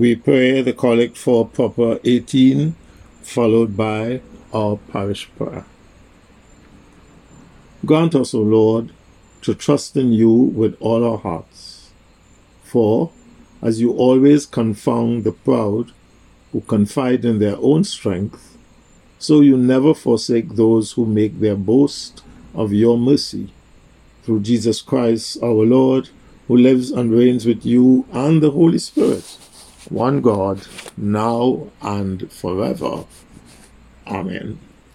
We pray the Collect for Proper 18, followed by our parish prayer. Grant us, O Lord, to trust in you with all our hearts. For, as you always confound the proud who confide in their own strength, so you never forsake those who make their boast of your mercy. Through Jesus Christ our Lord, who lives and reigns with you and the Holy Spirit, one God, now and forever. Amen.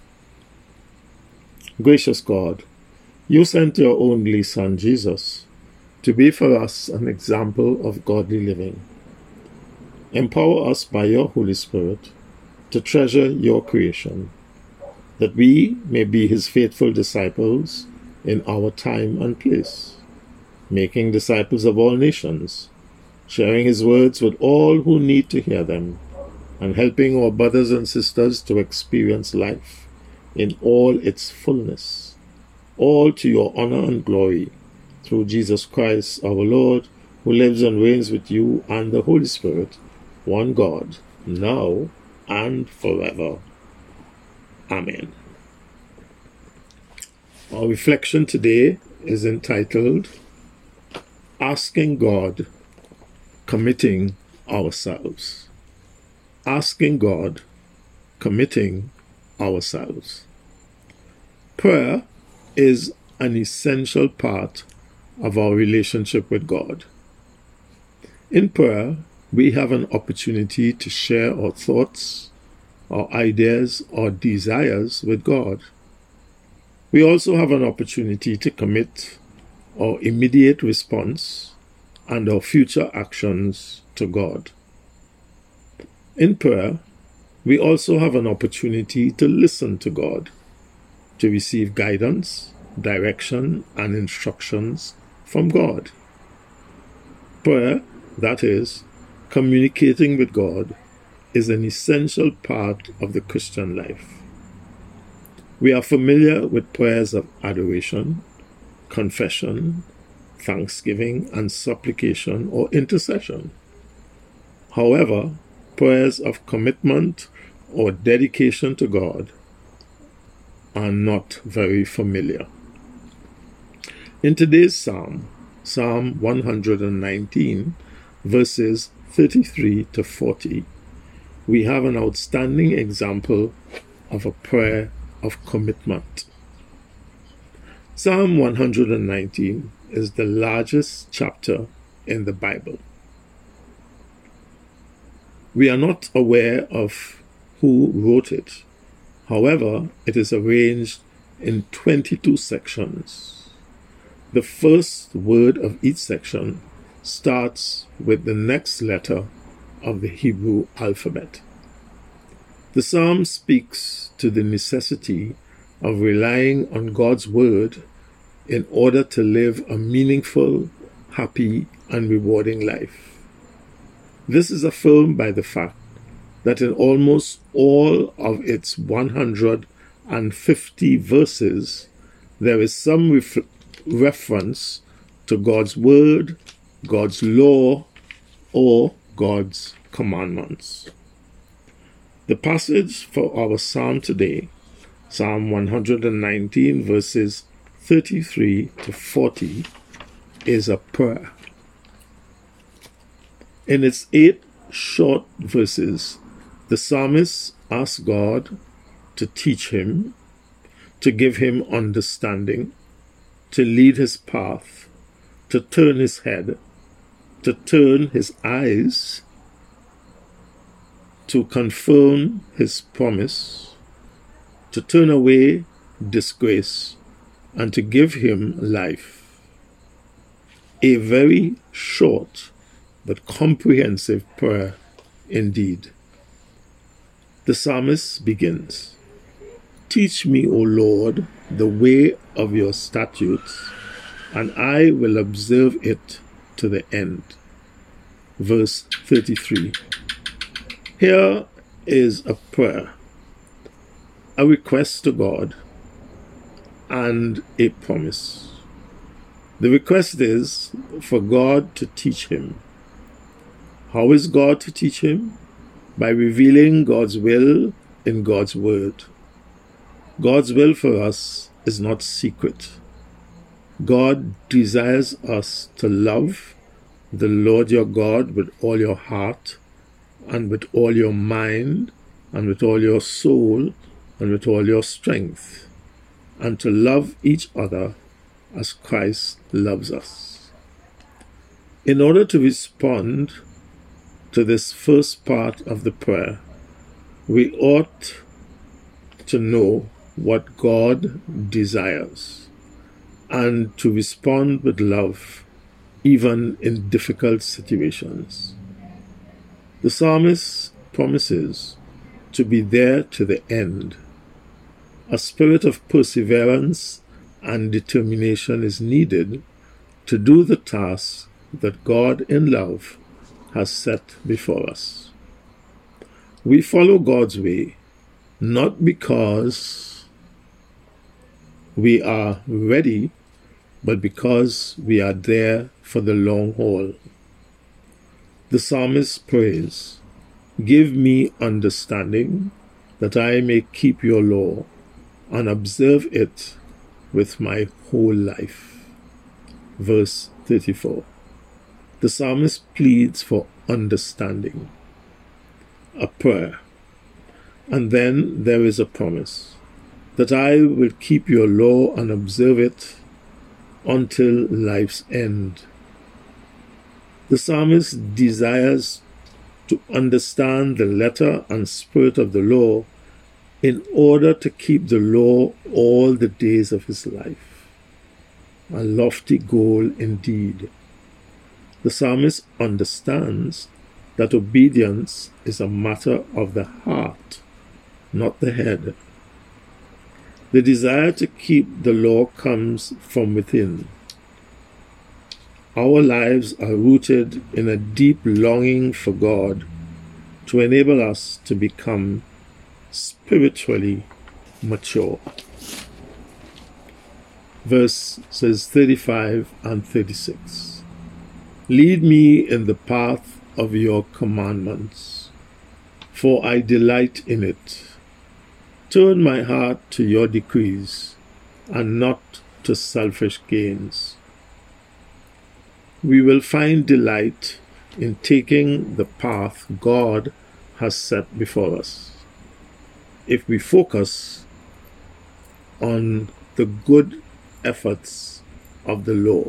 Gracious God, you sent your only Son, Jesus, to be for us an example of godly living. Empower us by your Holy Spirit to treasure your creation, that we may be his faithful disciples in our time and place, making disciples of all nations, sharing his words with all who need to hear them, and helping our brothers and sisters to experience life in all its fullness, all to your honor and glory, through Jesus Christ our Lord, who lives and reigns with you and the Holy Spirit, one God, now and forever. Amen. Our reflection today is entitled, Asking God, Committing Ourselves. Asking God, Committing Ourselves. Prayer is an essential part of our relationship with God. In prayer, we have an opportunity to share our thoughts, our ideas, our desires with God. We also have an opportunity to commit our immediate response and our future actions to God. In prayer, we also have an opportunity to listen to God, to receive guidance, direction, and instructions from God. Prayer, that is, communicating with God, is an essential part of the Christian life. We are familiar with prayers of adoration, confession, thanksgiving, and supplication or intercession. However, prayers of commitment or dedication to God are not very familiar. In today's psalm, Psalm 119, verses 33 to 40, we have an outstanding example of a prayer of commitment. Psalm 119 is the largest chapter in the Bible. We are not aware of who wrote it. However, it is arranged in 22 sections. The first word of each section starts with the next letter of the Hebrew alphabet. The psalm speaks to the necessity of relying on God's word in order to live a meaningful, happy, and rewarding life. This is affirmed by the fact that in almost all of its 150 verses, there is some reference to God's word, God's law, or God's commandments. The passage for our psalm today, Psalm 119, verses 33 to 40, is a prayer. In its 8 short verses, the psalmist asks God to teach him, to give him understanding, to lead his path, to turn his head, to turn his eyes, to confirm his promise, to turn away disgrace, and to give him life. A very short but comprehensive prayer indeed. The psalmist begins, "Teach me, O Lord, the way of your statutes, and I will observe it to the end." Verse 33. Here is a prayer, a request to God, and a promise. The request is for God to teach him. How is God to teach him? By revealing God's will in God's word. God's will for us is not secret. God desires us to love the Lord your God with all your heart, and with all your mind, and with all your soul, and with all your strength, and to love each other as Christ loves us. In order to respond to this first part of the prayer, we ought to know what God desires, and to respond with love even in difficult situations. The psalmist promises to be there to the end. A spirit of perseverance and determination is needed to do the task that God in love has set before us. We follow God's way not because we are ready, but because we are there for the long haul. The psalmist prays, "Give me understanding, that I may keep your law and observe it with my whole life." Verse 34. The psalmist pleads for understanding, a prayer. And then there is a promise, that I will keep your law and observe it until life's end. The psalmist desires to understand the letter and spirit of the law in order to keep the law all the days of his life. A lofty goal indeed. The psalmist understands that obedience is a matter of the heart, not the head. The desire to keep the law comes from within. Our lives are rooted in a deep longing for God to enable us to become spiritually mature. Verses 35 and 36. Lead me in the path of your commandments, for I delight in it. Turn my heart to your decrees, and not to selfish gains. We will find delight in taking the path God has set before us if we focus on the good efforts of the law.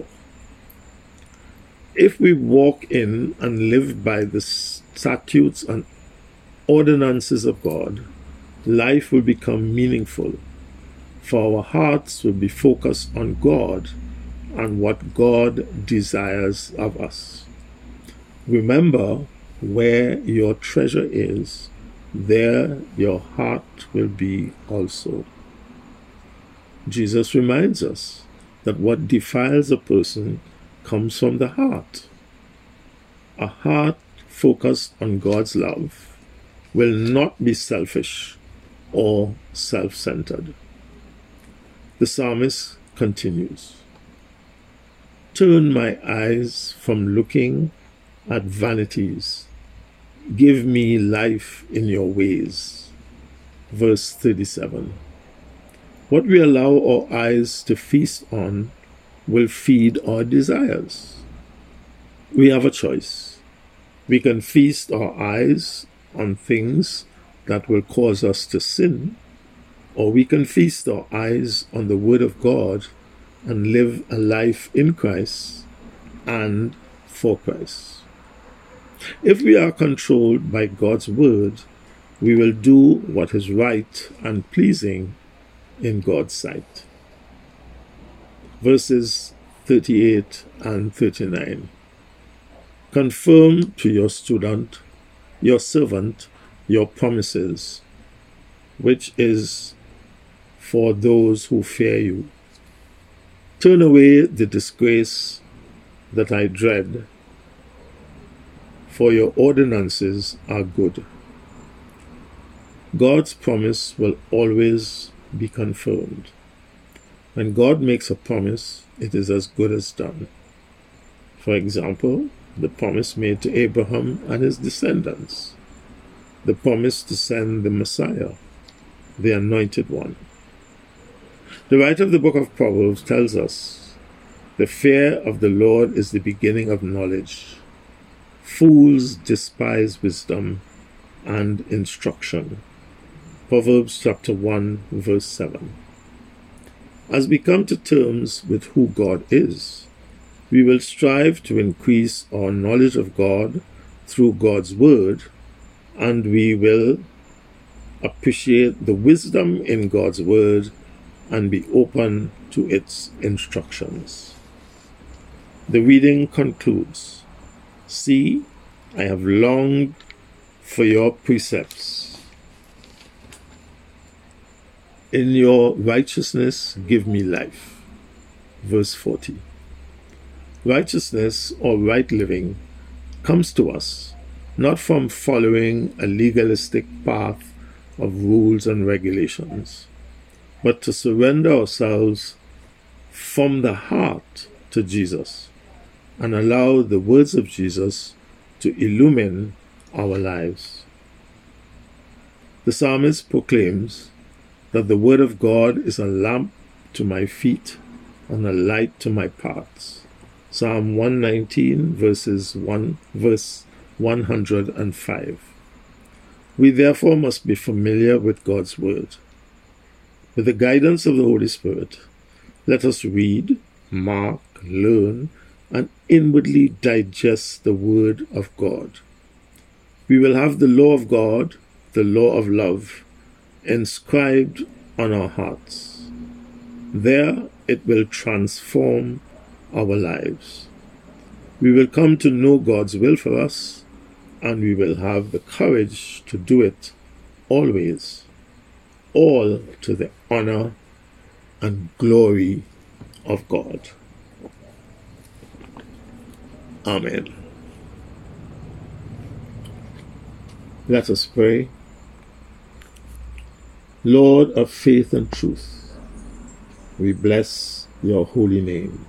If we walk in and live by the statutes and ordinances of God, life will become meaningful, for our hearts will be focused on God and what God desires of us. Remember, where your treasure is, there your heart will be also. Jesus reminds us that what defiles a person comes from the heart. A heart focused on God's love will not be selfish or self-centered. The psalmist continues, "Turn my eyes from looking at vanities. Give me life in your ways." Verse 37. What we allow our eyes to feast on will feed our desires. We have a choice. We can feast our eyes on things that will cause us to sin, or we can feast our eyes on the Word of God and live a life in Christ and for Christ. If we are controlled by God's Word, we will do what is right and pleasing in God's sight. Verses 38 and 39. Confirm to your student, your servant, your promises, which is for those who fear you. Turn away the disgrace that I dread, for your ordinances are good. God's promise will always be confirmed. When God makes a promise, it is as good as done. For example, the promise made to Abraham and his descendants, the promise to send the Messiah, the Anointed One. The writer of the book of Proverbs tells us, "The fear of the Lord is the beginning of knowledge. Fools despise wisdom and instruction." Proverbs chapter 1, verse 7. As we come to terms with who God is, we will strive to increase our knowledge of God through God's Word, and we will appreciate the wisdom in God's Word and be open to its instructions. The reading concludes, "See, I have longed for your precepts. In your righteousness give me life." Verse 40. Righteousness or right living comes to us not from following a legalistic path of rules and regulations, but to surrender ourselves from the heart to Jesus and allow the words of Jesus to illumine our lives. The psalmist proclaims that the word of God is a lamp to my feet and a light to my paths. Psalm 119, verse 105. We therefore must be familiar with God's word. With the guidance of the Holy Spirit, let us read, mark, learn, and inwardly digest the word of God. We will have the law of God, the law of love, inscribed on our hearts. There it will transform our lives. We will come to know God's will for us, and we will have the courage to do it always, all to the honor and glory of God. Amen. Let us pray. Lord of faith and truth, we bless your holy name.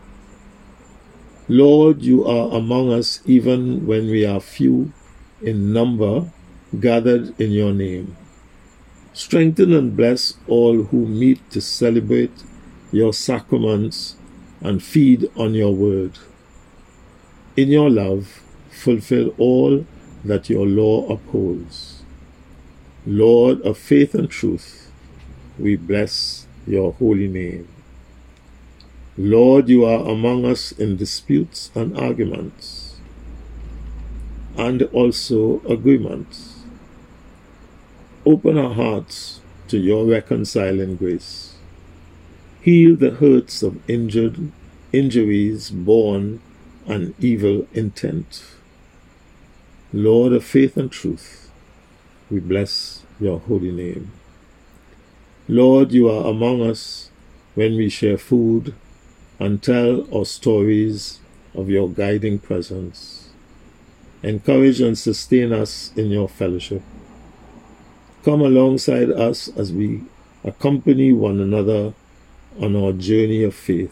Lord, you are among us even when we are few in number, gathered in your name. Strengthen and bless all who meet to celebrate your sacraments and feed on your word. In your love, fulfill all that your law upholds. Lord of faith and truth, we bless your holy name. Lord, you are among us in disputes and arguments, and also agreements. Open our hearts to your reconciling grace. Heal the hurts of injuries born and evil intent. Lord of faith and truth, we bless your holy name. Lord, you are among us when we share food and tell our stories of your guiding presence. Encourage and sustain us in your fellowship. Come alongside us as we accompany one another on our journey of faith.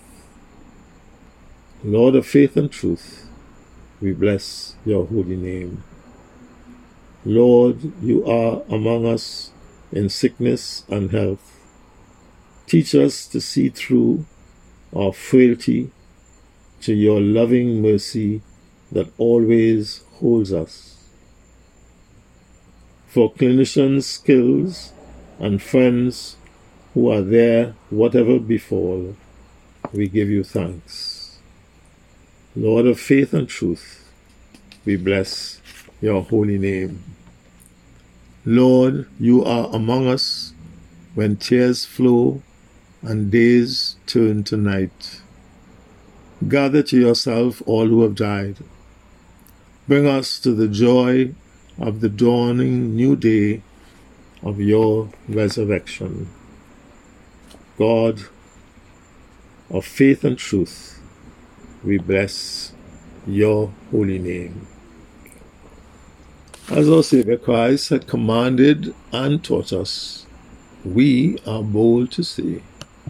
Lord of faith and truth, we bless your holy name. Lord, you are among us in sickness and health. Teach us to see through our frailty to your loving mercy that always holds us. For clinicians' skills and friends who are there whatever befall, we give you thanks. Lord of faith and truth, we bless your holy name. Lord, you are among us when tears flow and days turn to night. Gather to yourself all who have died. Bring us to the joy of the dawning new day of your resurrection. God of faith and truth, we bless your holy name. As our Savior Christ had commanded and taught us, we are bold to say,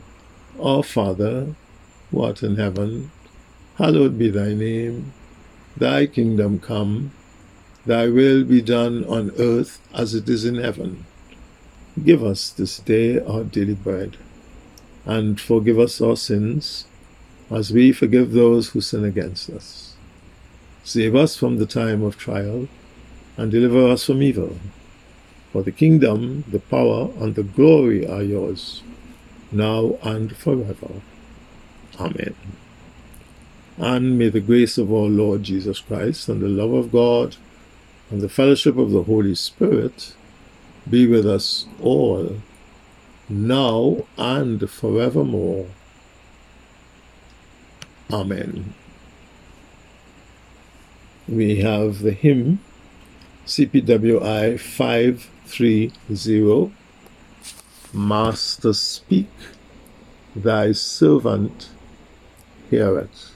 Our Father, who art in heaven, hallowed be thy name. Thy kingdom come, thy will be done on earth as it is in heaven. Give us this day our daily bread, and forgive us our sins, as we forgive those who sin against us. Save us from the time of trial, and deliver us from evil. For the kingdom, the power, and the glory are yours, now and forever. Amen. And may the grace of our Lord Jesus Christ, and the love of God, and the fellowship of the Holy Spirit be with us all, now and forevermore. Amen. We have the hymn CPWI 530, Master Speak, Thy Servant Heareth.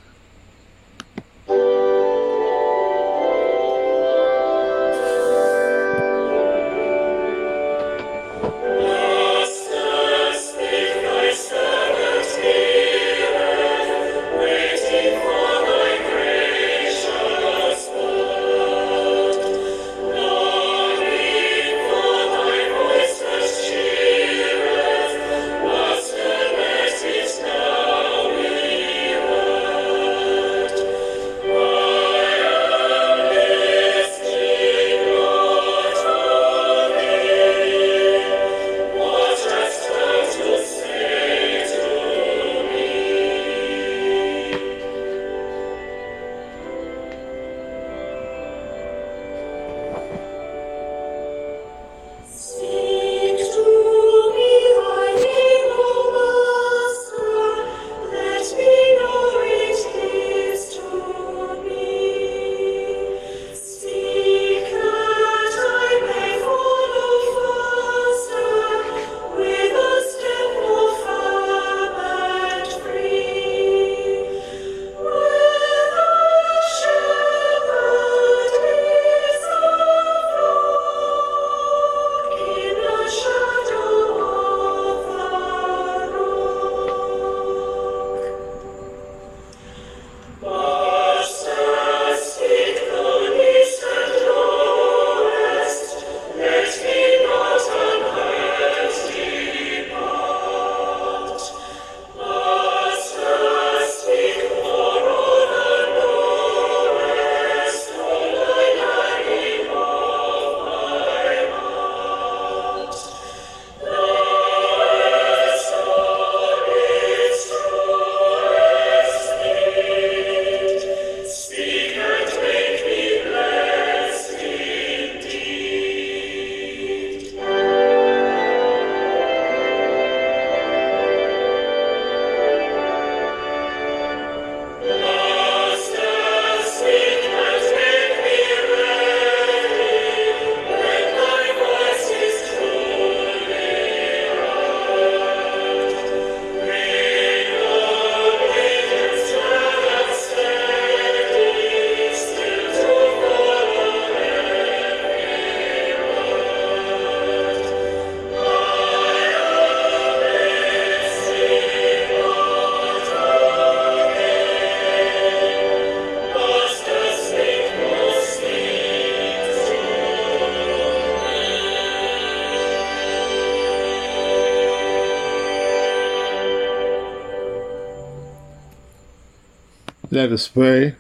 Let us pray.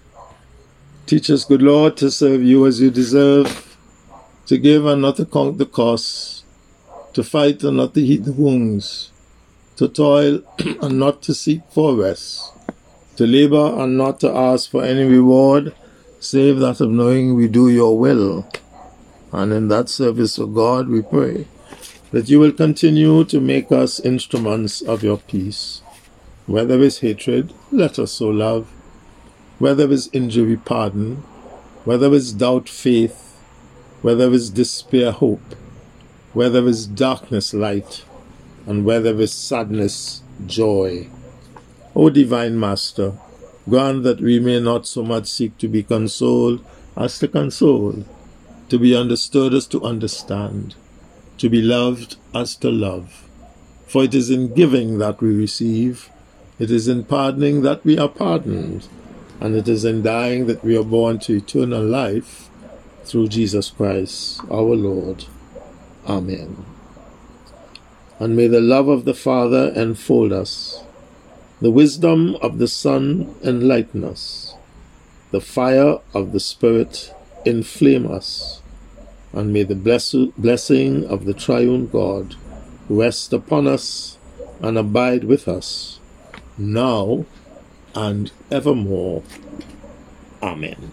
Teach us, good Lord, to serve you as you deserve, to give and not to count the costs, to fight and not to heed the wounds, to toil and not to seek for rest, to labor and not to ask for any reward, save that of knowing we do your will. And in that service of God, we pray that you will continue to make us instruments of your peace. Where there is hatred, let us so love. Where there is injury, pardon. Where there is doubt, faith. Where there is despair, hope. Where there is darkness, light. And where there is sadness, joy. O divine Master, grant that we may not so much seek to be consoled as to console, to be understood as to understand, to be loved as to love. For it is in giving that we receive, it is in pardoning that we are pardoned, and it is in dying that we are born to eternal life through Jesus Christ, our Lord. Amen. And may the love of the Father enfold us, the wisdom of the Son enlighten us, the fire of the Spirit inflame us, and may the blessing of the triune God rest upon us and abide with us, now and evermore. Amen.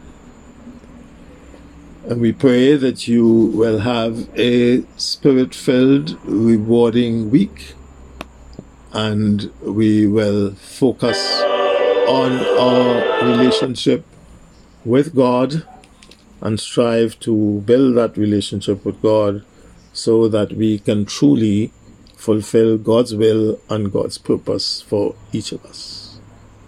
And we pray that you will have a spirit-filled, rewarding week, and we will focus on our relationship with God and strive to build that relationship with God so that we can truly fulfill God's will and God's purpose for each of us.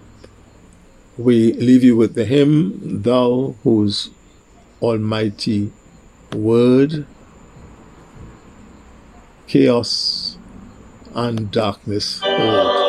We leave you with the hymn, Thou Whose Almighty Word, chaos and darkness hold.